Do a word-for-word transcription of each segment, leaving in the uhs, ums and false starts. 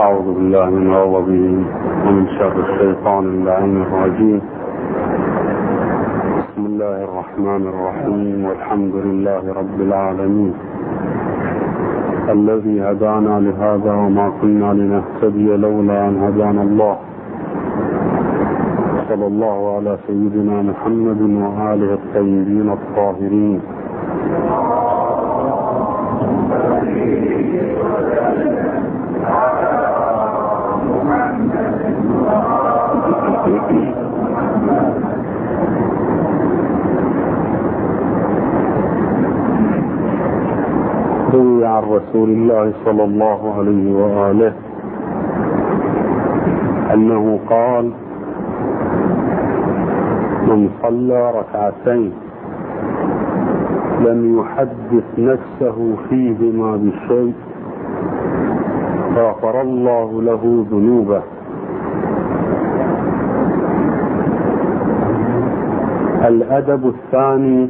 أعوذ بالله من غضبه ومن شر الشيطان اللعين الرجيم. بسم الله الرحمن الرحيم، والحمد لله رب العالمين الذي هدانا لهذا وما كنا لنهتدي لولا أن هدانا الله. صلى الله على سيدنا محمد وآله الطيبين الطاهرين. روي عن رسول الله صلى الله عليه وآله أنه قال: من صلى ركعتين لم يحدث نفسه فيهما بشيء غفر الله له ذنوبه. الأدب الثاني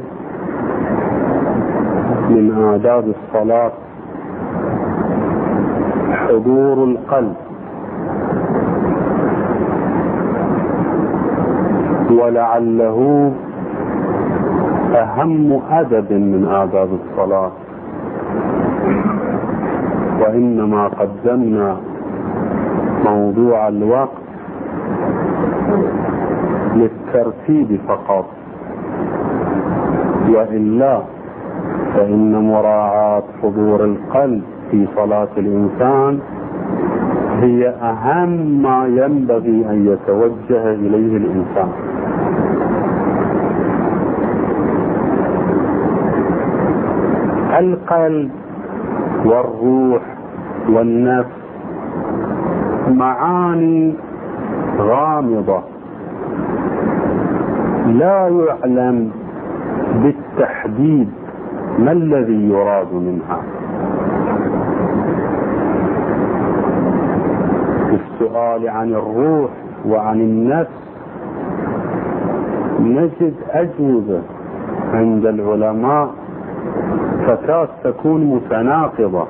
من آداب الصلاة حضور القلب، ولعله أهم أدب من آداب الصلاة، وإنما قدمنا موضوع الوقت للترتيب فقط، وإلا فإن مراعاة حضور القلب في صلاة الإنسان هي أهم ما ينبغي أن يتوجه إليه الإنسان. القلب والروح والنفس معاني غامضة لا يعلم بالتحديد ما الذي يراد منها. في السؤال عن الروح وعن النفس نجد أجوبة عند العلماء تكاد تكون متناقضة.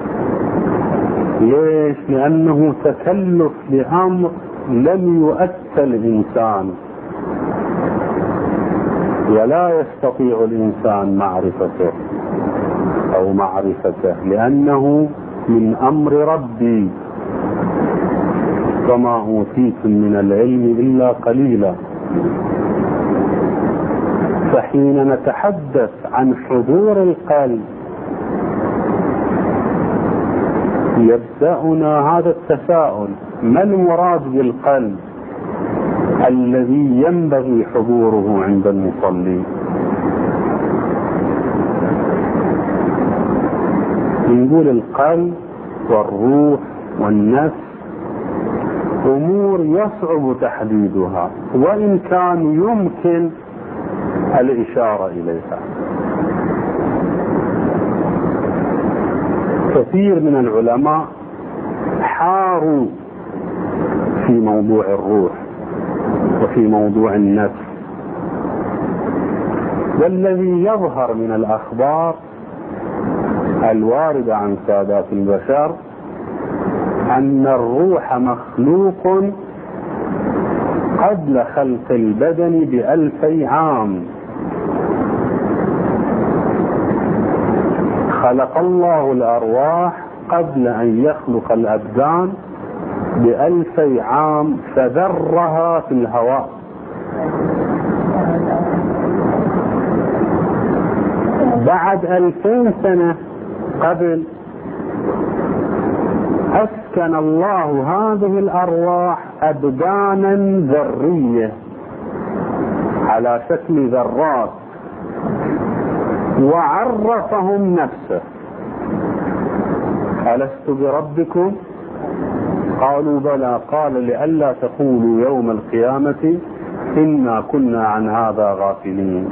ليش؟ لأنه تكلف لأمر لم يؤتى الإنسان، ولا يستطيع الإنسان معرفته أو معرفته لأنه من أمر ربي. وما أوتيتم من العلم إلا قليلا. فحين نتحدث عن حضور القلب يبدأنا هذا التساؤل: ما المراد بالقلب الذي ينبغي حضوره عند المصلي؟ نقول القلب والروح والنفس أمور يصعب تحديدها، وإن كان يمكن الإشارة إليها. كثير من العلماء حاروا في موضوع الروح وفي موضوع النفس، والذي يظهر من الأخبار الواردة عن سادات البشر أن الروح مخلوق قبل خلق البدن بألفي عام. خلق الله الأرواح قبل أن يخلق الأبدان بألفي عام، فذرها في الهواء. بعد ألفين سنة قبل أسكن الله هذه الأرواح أبدانا ذرية على شكل ذرات، وعرفهم نفسه: ألست بربكم؟ قالوا بلى. قال: لئلا تقولوا يوم القيامة إنا كنا عن هذا غافلين.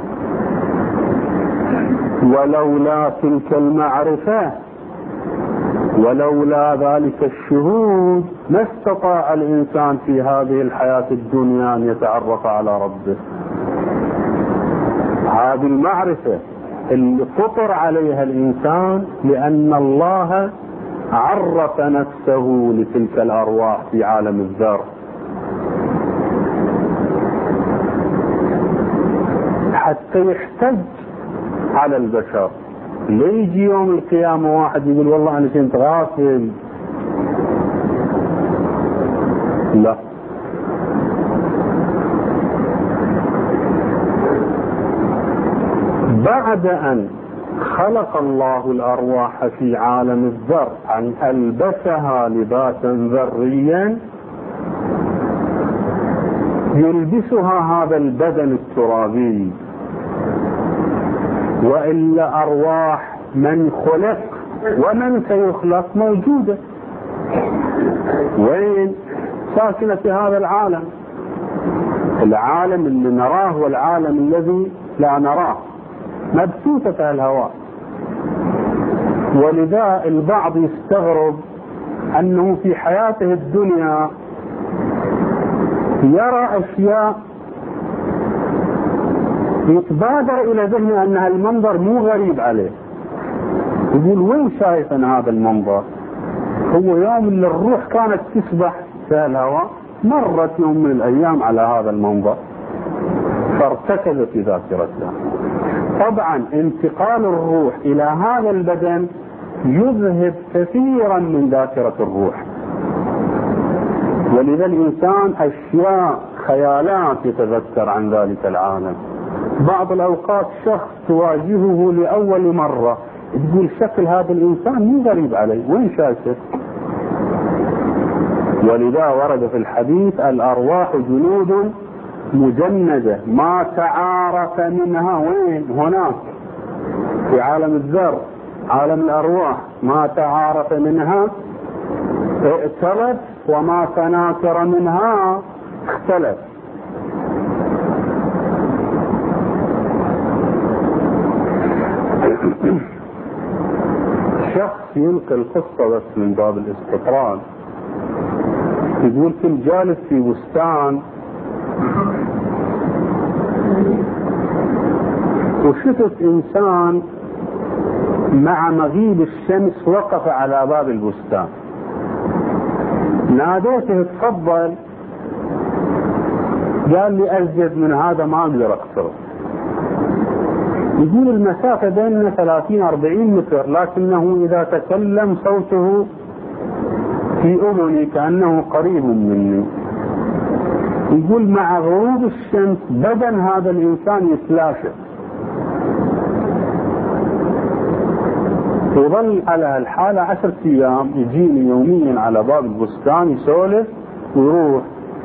ولولا تلك المعرفة ولولا ذلك الشهود ما استطاع الإنسان في هذه الحياة الدنيا أن يتعرف على ربه. هذه المعرفة اللي فطر عليها الإنسان، لأن الله عرف نفسه لتلك الأرواح في عالم الذر، حتى يحتج على البشر. ليجي يوم القيامة واحد يقول والله أنا كنت غافل، لا. بعد أن خلق الله الأرواح في عالم الذر أن ألبسها لباسا ذريا يلبسها هذا البدن الترابي، وإلا أرواح من خلق ومن سيخلق موجودة، وين؟ ساكنة في هذا العالم. العالم اللي نراه والعالم الذي لا نراه مبثوثة في الهواء. ولذا البعض يستغرب أنه في حياته الدنيا يرى أشياء يتبادر إلى ذهنه أن المنظر مو غريب عليه، يقول وين شايف أنا هذا المنظر؟ هو يوم اللي الروح كانت تسبح في الهواء مرت يوم من الأيام على هذا المنظر فارتكز في ذاكرته. طبعا انتقال الروح إلى هذا البدن يذهب كثيرا من ذاكرة الروح، ولذا الإنسان أشياء خيالات يتذكر عن ذلك العالم. بعض الأوقات شخص تواجهه لأول مرة تقول شكل هذا الإنسان مو غريب علي، وين شايفه؟ ولذا ورد في الحديث الأرواح جنود مجندة ما تعارف منها وين؟ هناك في عالم الذر، عالم الأرواح، ما تعارف منها ائتلف وما تناكر منها اختلف. شخص يلقي القصة بس من باب الاستطراد، يقول كنت جالس في بستان وشفت إنسان مع مغيب الشمس وقف على باب البستان، ناديته تفضل، قال لي أزيد من هذا ما أقدر أقصره. يقول المسافة بيننا ثلاثين أربعين متر، لكنه إذا تكلم صوته في أذني كأنه قريب مني. يقول مع غروب الشمس بدن هذا الإنسان يتلاشى، وظل على الحالة عشرة أيام، يجيني يوميا على باب البستان يسولف ويروح.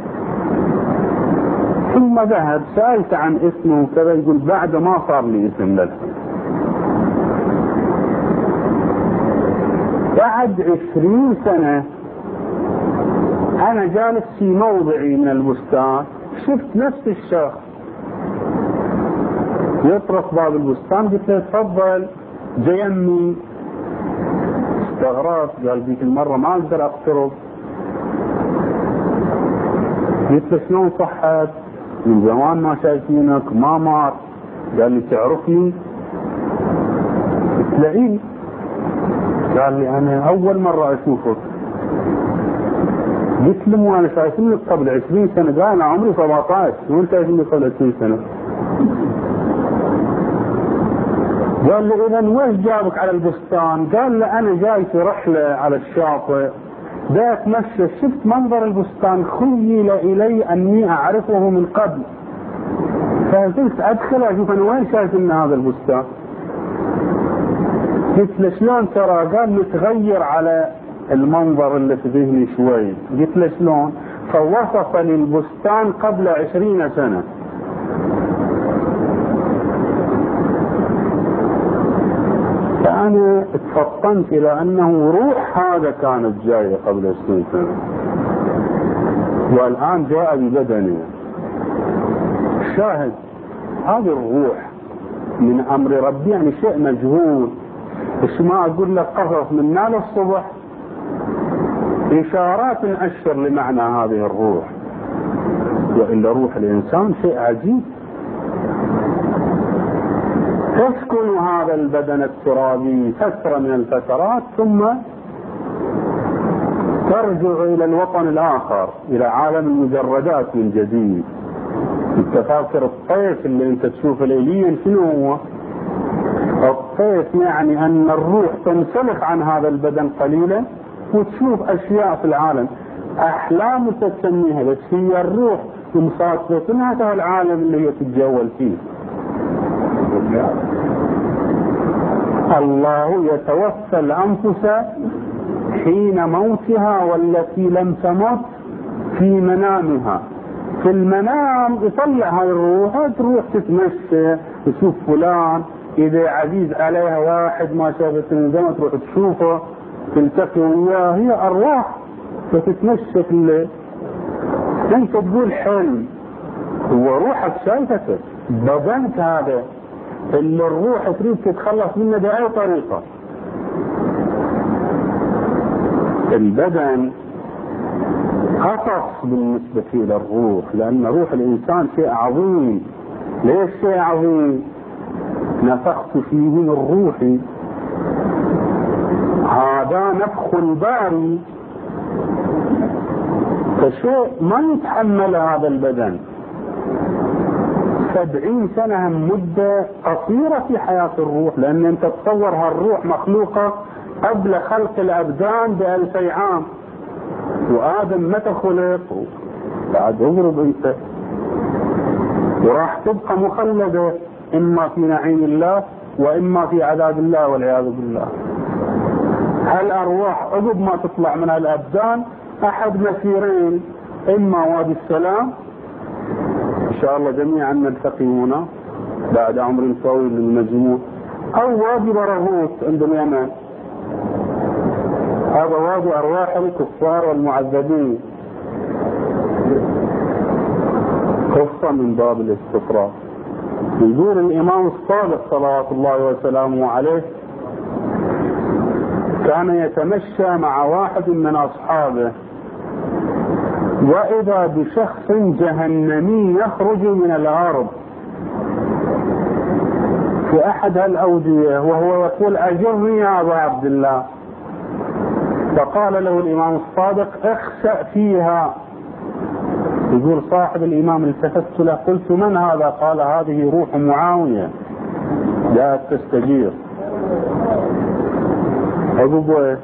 ثم ذهب سألت عن اسمه وكذا، يقول بعد ما صار لي اسم للحين. بعد عشرين سنة أنا جالس في موضعي من البستان شفت نفس الشخص يطرق باب البستان، قلت له تفضل جيمي. استغربت، قال ذيك المرة ما أقدر أقترب. قلت له شلون صحت؟ من زمان ما شايفينك، ما مات. قال لي تعرفني؟ قلت له إيه. قال لي أنا أول مرة أشوفك. قلت له مو أنا شايفينك قبل عشرين سنة. قال أنا عمري سبعة عشر، وأنت شايفيني قبل عشرين سنة. قال لي إذا وش جابك على البستان؟ قال لي أنا جاي في رحلة على الشاطئ، دا أتمشى شفت منظر البستان، خيل إلي أني أعرفه من قبل، فقلت أدخل أشوف أنا وين شايف إن هذا البستان. قلت له شلون ترى؟ قال لي تغير على المنظر اللي في ذهني شوي. قلت له شلون؟ فوصف لي البستان قبل عشرين سنة. فأنا اتفطنت إلى أنه روح هذا كانت جاية قبل عشرين سنة والآن جاء ببدنه. شاهد هذه الروح من أمر ربي، يعني شيء مجهول. إيش ما أقول لك قصص من نال الصبح إشارات أشر لمعنى هذه الروح، وإلا روح الإنسان شيء عجيب. تسكن هذا البدن الترابي فترة من الفترات ثم ترجع إلى الوطن الآخر، إلى عالم المجردات من جديد. انت فاكر الطيف اللي انت تشوف الالين شنو هو؟ الطيف يعني ان الروح تنسلخ عن هذا البدن قليلا وتشوف اشياء في العالم، احلام تسميها، بس هي الروح مصادفة هذا العالم اللي هي تتجول فيه. الله يتوفى الانفس حين موتها والتي لم تمت في منامها. في المنام يطلع هاي الروح، تروح تتمشى تشوف فلان، اذا عزيز عليها واحد ما شافت من زمان تروح تشوفه تلتقي وياه، هي ارواح وتتمشى في الليل. انت تقول حلم، هو روحك شايفته، بدنك هذا اللي الروح تريد تتخلص منه بأي طريقة. البدن خطف بالنسبة إلى الروح، لأن روح الإنسان شيء عظيم. ليش شيء عظيم؟ نفخت فيه من روحي، هذا نفخ الباري، فشيء ما يتحمل هذا البدن. سبعين سنة مدة قصيرة في حياة الروح، لأن أنت تصور هالروح مخلوقة قبل خلق الأبدان بألفي عام، وآدم متى خلق؟ بعد اضرب انت، وراح تبقى مخلدة اما في نعيم الله واما في عذاب الله والعياذ بالله. هالارواح عقب ما تطلع من الابدان احد مسيرين، اما وادي السلام ان شاء الله جميعا نلتقي هنا بعد عمر طويل للمجموع، او وادي برغوث عند اليمن، هذا وادي ارواح الكفار والمعذبين، خصة من باب الاستفراغ. يقول الامام الصادق صلوات الله وسلامه عليه كان يتمشى مع واحد من اصحابه واذا بشخص جهنمي يخرج من الارض في احد الاودية وهو يقول اجرني يا ابا عبد الله. فقال له الامام الصادق اخسأ فيها. يقول صاحب الامام التفت له قلت من هذا؟ قال هذه روح معاوية جاءت تستجير. عقب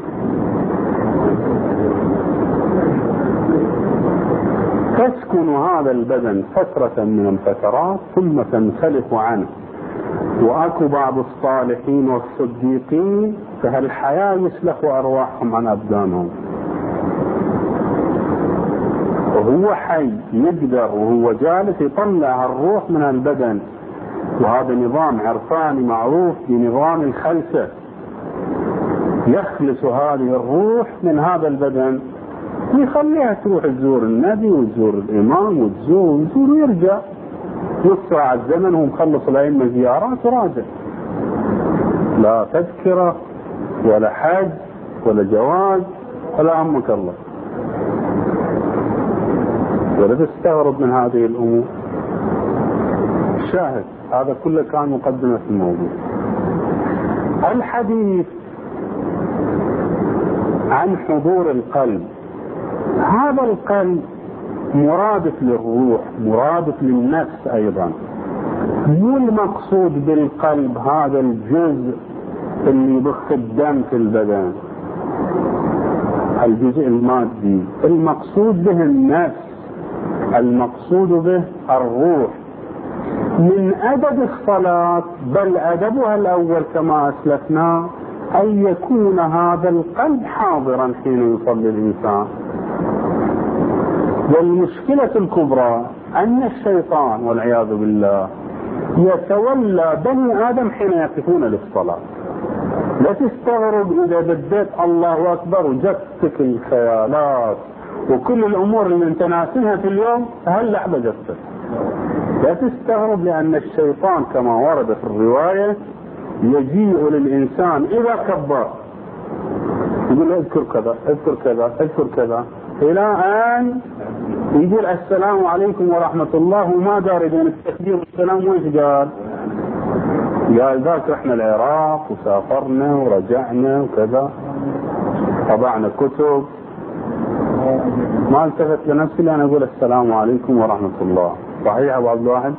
تسكن هذا البدن فترة من الفترات ثم تنسلخ عنه. واكو بعض الصالحين والصديقين فهالحياة يسلخ ارواحهم عن ابدانهم، وهو حي يقدر وهو جالس يطلع الروح من البدن. وهذا نظام عرفاني معروف بنظام الخلسة، يخلص هذه الروح من هذا البدن ويخليها تروح تزور النبي وتزور الامام وتزور وتزور ويرجع نص ساعة الزمن هو مخلص الأئمة زيارات وراجع، لا تذكرة ولا حج ولا جواز ولا أمك الله. ولا تستغرب من هذه الأمور. شاهد هذا كله كان مقدمة في الموضوع. الحديث عن حضور القلب، هذا القلب مرادف للروح، مرادف للنفس أيضا. مو المقصود بالقلب هذا الجزء اللي يضخ الدم في البدن، الجزء المادي، المقصود به النفس، المقصود به الروح. من أدب الصلاة بل أدبها الأول كما أسلفنا أن يكون هذا القلب حاضرا حين يصلي الإنسان. والمشكلة الكبرى أن الشيطان والعياذ بالله يتولى بني آدم حين يقفون للصلاة. لا تستغرب إذا بديت الله أكبر وجدتك الخيالات وكل الأمور اللي انت ناسيها في اليوم هل لحظة جدتك. لا تستغرب لأن الشيطان كما ورد في الرواية يجيء للإنسان إذا كبر يقول اذكر كذا اذكر كذا اذكر كذا إلى أن يقول السلام عليكم ورحمة الله وما دار بين التكبير والسلام. وإيش قال؟ قال ذاك رحنا العراق وسافرنا ورجعنا وكذا، طبعنا كتب ما التفت لنفسي لأن أقول السلام عليكم ورحمة الله. صحيح أبو عبد الواحد؟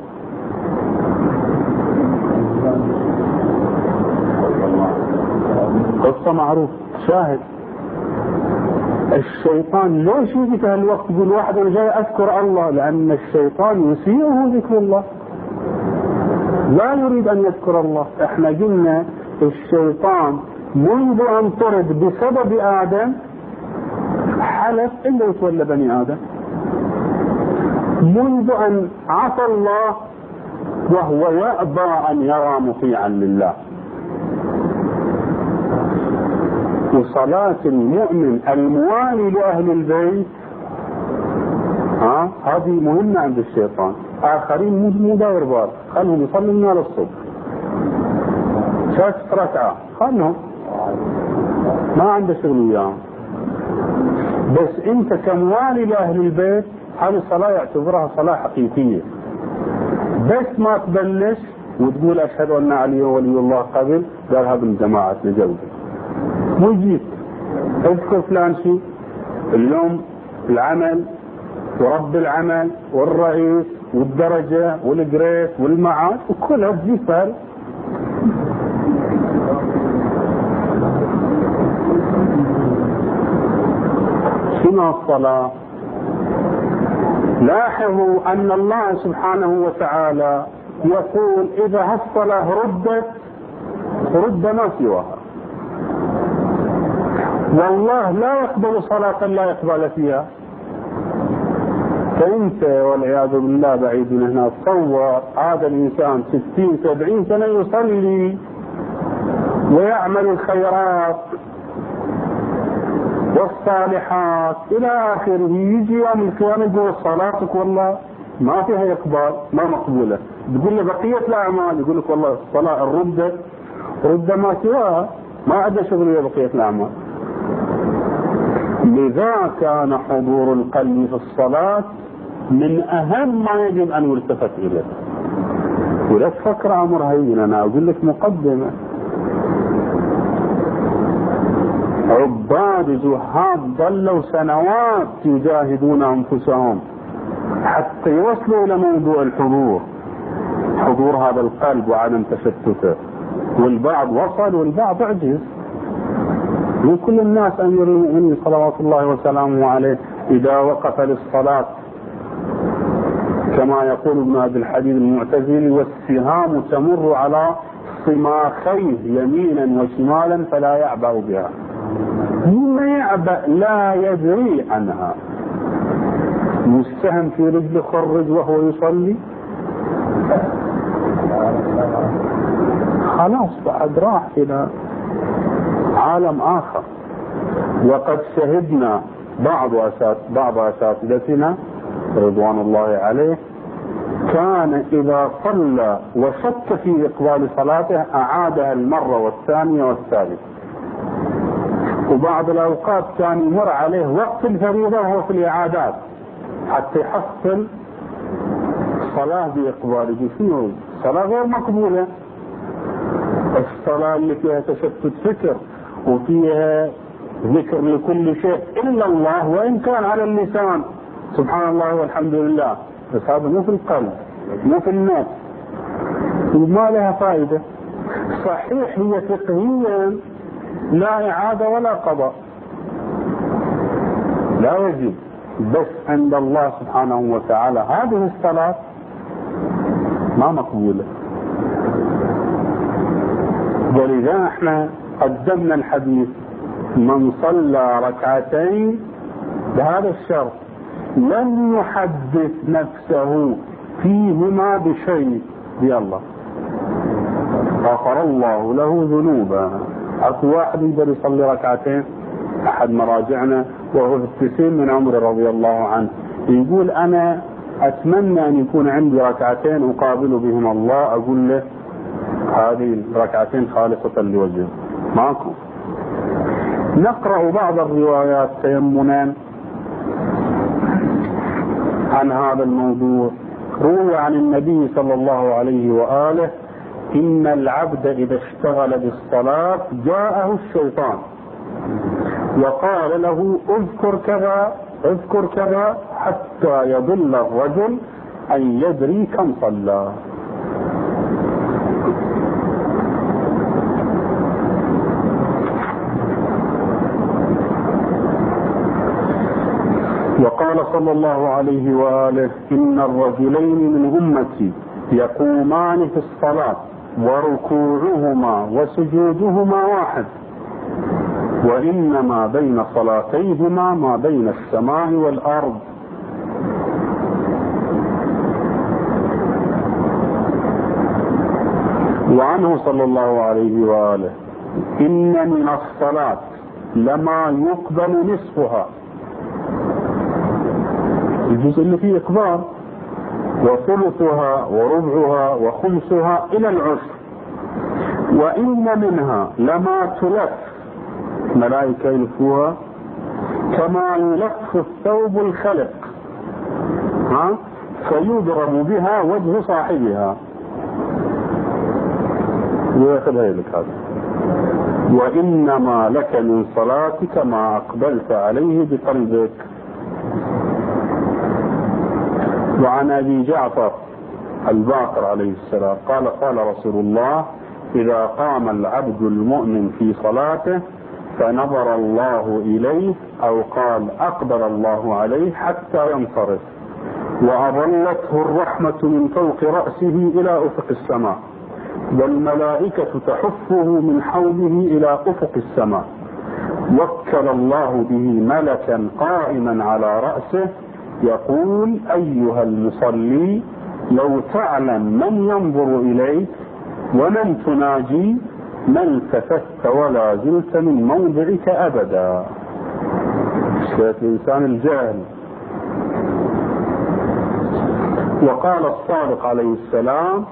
قصة معروف شاهد. الشيطان ليش يجي في هالوقت يقول واحد أنا جاي أذكر الله؟ لأن الشيطان يسيئه ذكر الله، لا يريد أن يذكر الله. احنا قلنا الشيطان منذ أن طرد بسبب آدم حلف إلا يتولى بني آدم، منذ أن عصى الله وهو يأبى أن يرى مطيعا لله. وصلاة المؤمن الموالي لأهل البيت ها هذه مهمة عند الشيطان. آخرين مو داير بال، خلهم يصلوا من الصبح شاش ركعة، خلهم ما عنده شغل وياهم. بس انت كموالي لأهل البيت هذه الصلاة يعتبرها صلاة حقيقية. بس ما تبلش وتقول أشهد أن علي ولي الله قبل، قال هذا من جماعتنا جودة. مو يجيك اذكر فلان شيء اليوم العمل ورب العمل والرئيس والدرجة والجريس والمعاش وكلها تجيك فهل. شنو الصلاة؟ لاحظوا أن الله سبحانه وتعالى يقول إذا الصلاة ردت رد ما سواها، والله لا يقبل صلاة لا يقبل فيها. فأنت والعياذ بالله بعيد من هنا، تصور هذا الإنسان ستين سبعين سنة يصلي ويعمل الخيرات والصالحات إلى آخره، يجي يوم القيامة يقول صلاتك والله ما فيها إقبال، ما مقبولة. تقول له بقية الأعمال، يقول لك والله الصلاة الردة رد ما سواها، ما عدا شغل بقية الأعمال. لذا كان حضور القلب في الصلاة من أهم ما يجب أن يلتفت إليه. ولا تفكر أمر هين، أنا أقول لك مقدمة. عباد زهاد ظلوا سنوات يجاهدون أنفسهم حتى يوصلوا إلى موضوع الحضور، حضور هذا القلب وعدم تشتته. والبعض وصل والبعض عجز. من كل الناس أمير المؤمنين صلوات الله وسلامه عليه إذا وقف للصلاة كما يقول ابن أبي الحديد المعتزلي والسهام تمر على صماخيه يمينا وشمالا فلا يعبأ بها. مما يعبأ لا يدري عنها. مستهم في رجل خرج وهو يصلي خلاص بعد راح إلى عالم آخر. وقد شهدنا بعض أسات بعض أساتذتنا رضوان الله عليه كان إذا صلى وشك في إقبال صلاته أعادها المرة والثانية والثالثة. وبعض الأوقات كان يمر عليه وقت الفريضة وهو في الإعادات حتى يحصل صلاة بإقبال. شنو صلاة غير مقبولة؟ الصلاة اللي فيها تشتت فكر وفيها ذكر لكل شيء إلا الله، وإن كان على اللسان سبحان الله والحمد لله، بس هذا مو في القلب مو في النفس وما لها فائدة. صحيح هي فقهيا لا إعادة ولا قضاء، لا يجب، بس عند الله سبحانه وتعالى هذه الصلاة ما مقبولة. ولذا احنا قدمنا الحديث من صلى ركعتين بهذا الشرط لم يحدث نفسه فيهما بشيء بالله غفر الله له ذنوبه. اكو واحد يقدر يصلي ركعتين، احد مراجعنا وهو في التسعين من عمره رضي الله عنه يقول انا اتمنى ان يكون عندي ركعتين اقابل بهما الله، اقول له هذه الركعتين خالصة لوجهه. ماكو. نقرأ بعض الروايات تيمنا عن هذا الموضوع. روى عن النبي صلى الله عليه وآله إن العبد إذا اشتغل بالصلاة جاءه الشيطان وقال له اذكر كذا اذكر كذا حتى يضل الرجل أن يدري كم صلى. وقال صلى الله عليه وآله: إن الرجلين من أمتي يقومان في الصلاة وركوعهما وسجودهما واحد، وإنما بين صلاتيهما ما بين السماء والأرض. وعنه صلى الله عليه وآله: إن من الصلاة لما يقبل نصفها، الجزء اللي فيه إقبال، وثلثها وربعها وخمسها إلى العشر، وإن منها لما تلف، ملائكة يلفوها كما يلف الثوب الخلق، ها فيضرب بها وجه صاحبها، ويأخذها لك هذا. وإنما لك من صلاتك ما أقبلت عليه بقلبك. وعن أبي جعفر الباقر عليه السلام قال: قال رسول الله: إذا قام العبد المؤمن في صلاته فنظر الله إليه، أو قال أقبل الله عليه حتى ينصرف، وأظلته الرحمة من فوق رأسه إلى أفق السماء، والملائكة تحفه من حوله إلى أفق السماء، وكل الله به ملكا قائما على رأسه يقول: أيها المصلي، لو تعلم من ينظر إليك ومن تناجي ما التفت ولا زلت من موضعك أبدا. شايف الإنسان الجاهل. وقال الصادق عليه السلام: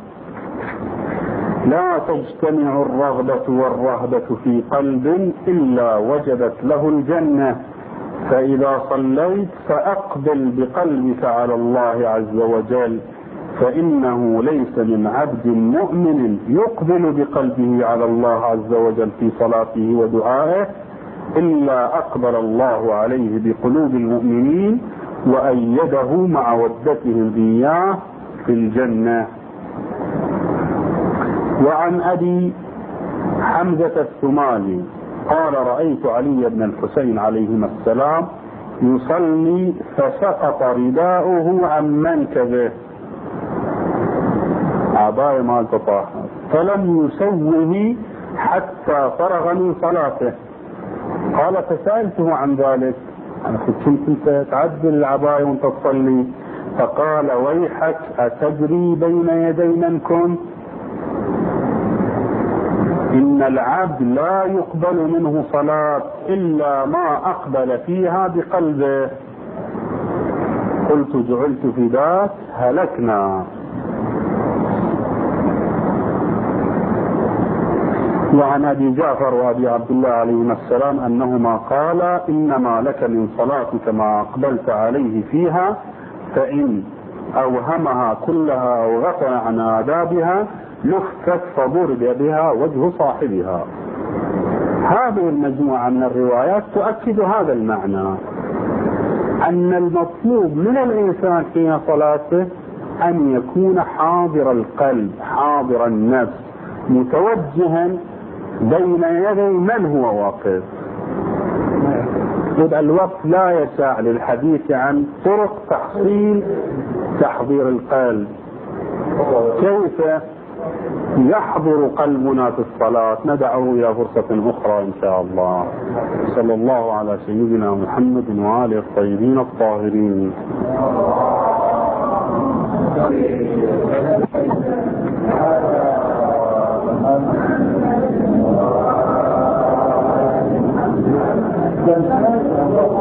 لا تجتمع الرغبة والرهبة في قلب إلا وجدت له الجنة، فإذا صليت فأقبل بقلبك على الله عز وجل، فإنه ليس من عبد مؤمن يقبل بقلبه على الله عز وجل في صلاته ودعائه إلا أقبل الله عليه بقلوب المؤمنين وأيده مع ودتهم إياه في الجنة. وعن أبي حمزة الثمالي قال: رأيت علي بن الحسين عليهما السلام يصلي فسقط رداؤه عن منكبه، عباية ما التطاح، فلم يسوه حتى فرغ من صلاته. قال: فسألته عن ذلك، أنا كنت انت تعدل العباية وانت تصلي، فقال: ويحك، أتدري بين يدي من كنت؟ إن العبد لا يقبل منه صلاة إلا ما أقبل فيها بقلبه. قلت: جعلت في ذات هلكنا. وعن أبي جعفر وأبي عبد الله عليهما السلام أنهما قالا: إنما لك من صلاتك ما أقبلت عليه فيها، فإن أوهمها كلها أو غفل عن آدابها لفت فضرب بها وجه صاحبها. هذه المجموعة من الروايات تؤكد هذا المعنى، أن المطلوب من الإنسان في صلاته أن يكون حاضر القلب حاضر النفس متوجها بين يدي من هو واقف. الوقت لا يسع للحديث عن طرق تحصيل تحضير القلب، كيف يحضر قلبنا في الصلاة. ندعه إلى فرصة أخرى إن شاء الله. صلى الله على سيدنا محمد وآله الطيبين الطاهرين. Thank you.